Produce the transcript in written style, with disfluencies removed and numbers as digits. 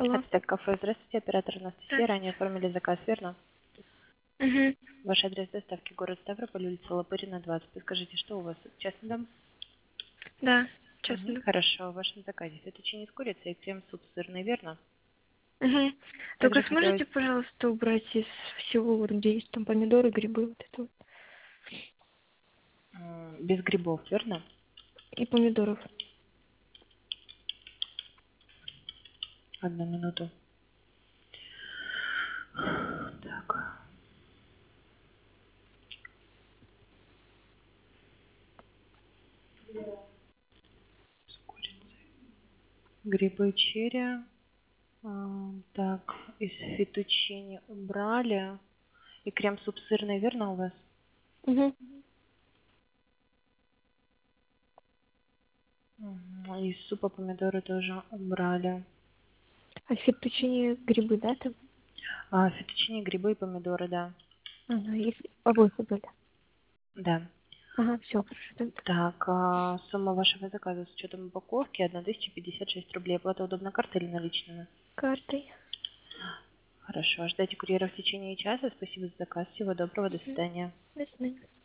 Алло. Ацтек кафе. Здравствуйте, оператор Анастасия. Да. Ранее оформили заказ, верно? Угу. Ваш адрес доставки город Ставрополь, улица Лопырина, 20. Подскажите, что у вас? Частный дом? Да, честно. Хорошо, в вашем заказе фетучини с курицей и крем-суп сырный, верно? Угу. Также Только хотелось сможете, пожалуйста, убрать из всего, вот где есть там помидоры, грибы, вот это вот. без грибов, верно? И помидоров. Одну минуту. Так, с курицей. Грибы черри. Так, из фетучини убрали. И крем-суп сырный, верно у вас? Угу. Из супа помидоры тоже убрали. А фетучини грибы, да, там? Фетучини, грибы и помидоры, да. Ага, их обоих убрали. Да. Ага, все, хорошо. Тогда. Так, сумма вашего заказа с учетом упаковки 1056 рублей. Оплата удобна картой или наличными? Картой. Хорошо. Ждайте курьера в течение часа. Спасибо за заказ. Всего доброго. До Угу. свидания. До свидания.